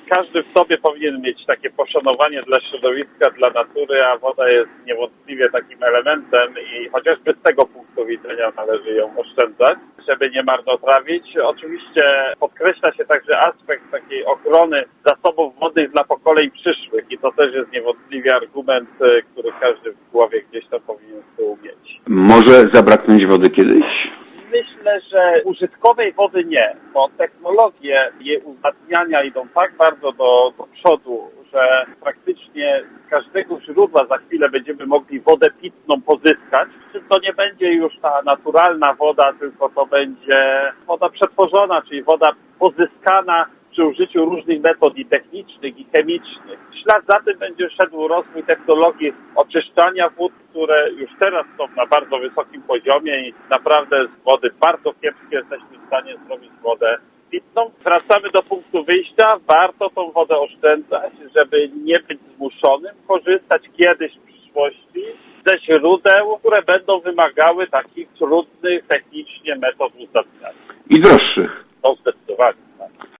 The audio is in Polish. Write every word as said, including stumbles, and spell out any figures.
każdy w sobie powinien mieć takie poszanowanie dla środowiska, dla natury, a woda jest niewątpliwie takim elementem i chociażby z tego punktu widzenia należy ją oszczędzać, żeby nie marnotrawić. Oczywiście podkreśla się także aspekt takiej ochrony zasobów wodnych dla pokoleń przyszłych i to też jest niewątpliwie argument, który każdy w głowie gdzieś tam powinien z tyłu mieć. Może zabraknąć wody kiedyś? Myślę, że użytkowej wody nie, bo technologie jej uzdatniania idą tak bardzo do, do przodu, że praktycznie z każdego źródła za chwilę będziemy mogli wodę pitną pozyskać. To nie będzie już ta naturalna woda, tylko to będzie woda przetworzona, czyli woda pozyskana przy użyciu różnych metod i technicznych, i chemicznych. W ślad za tym będzie szedł rozwój technologii oczyszczania wód, które już teraz są na bardzo wysokim poziomie i naprawdę z wody bardzo kiepskiej jesteśmy w stanie zrobić wodę pitną. Wracamy do punktu wyjścia. Warto tą wodę oszczędzać, żeby nie być zmuszonym korzystać kiedyś w przyszłości ze źródeł, które będą wymagały takich trudnych technicznie metod